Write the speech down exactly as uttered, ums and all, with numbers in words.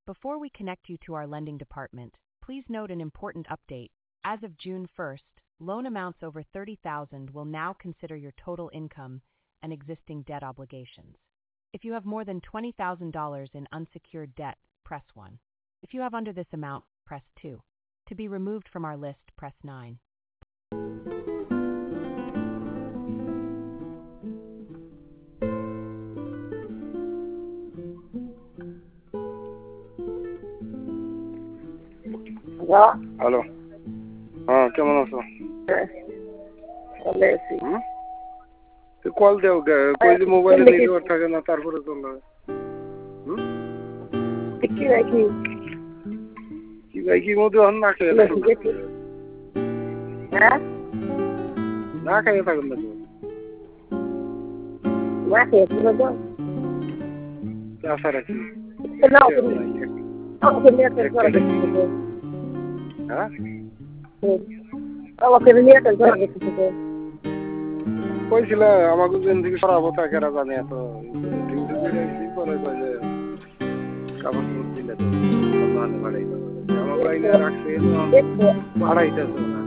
Before we connect you to our lending department, please note an important update. As of June first, loan amounts over thirty thousand dollars will now consider your total income and existing debt obligations. If you have more than twenty thousand dollars in unsecured debt, press one. If you have under this amount, press two. To be removed from our list, press nine. Hello, হ্যাঁ কেমন আছো? Call দেও কই যে মোবাইলে network থাকে না তারপরে চলে কি রাখি কি ভাই কি মধ্যে অন্য না খেয়ে হ্যাঁ না খেয়ে থাকুন না না খেয়ে তুমি তো আশা রাখি না তুমি হ্যাঁ আমাকে নিয়ে তো ঘর গেছে তো কইছিল আমাকে জিন্দেগি সরাবো তা কেরা জানে এত ডিউটি করে কি করে কই যে কামন দিলে তো মানে বাড়াই দাও আমার লাইনে রাখছে বাড়াইতেছে না